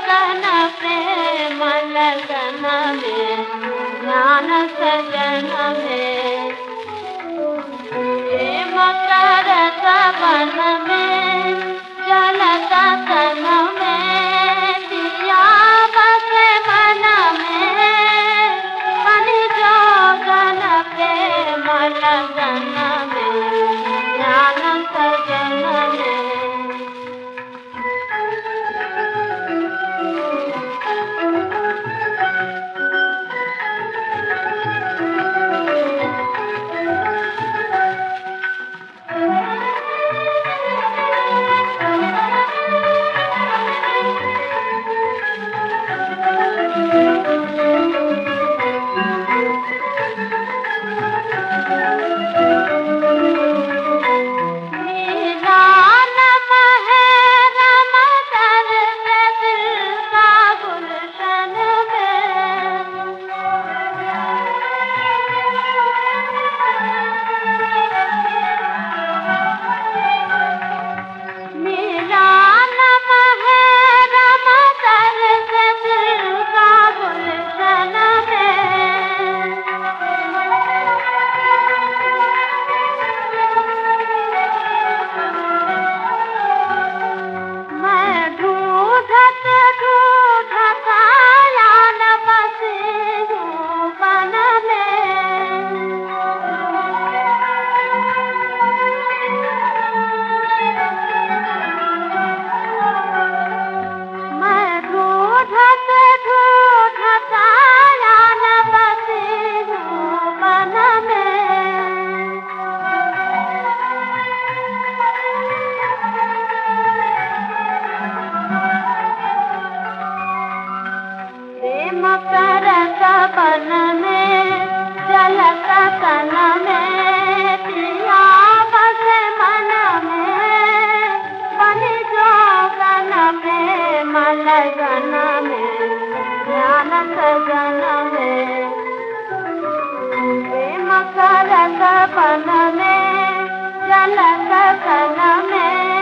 जोगन प्रेम लगन में ध्यान सजन में प्रेम करत बन में चलता तन में दिया बसे मन में बनी जोगन प्रेम लगन में ध्यान सजन में करत बन में चलता तन में पिया बसे मन में बनी जोगन प्रेम लगन में ध्यान सजन में प्रेम करत बन में चलता तन में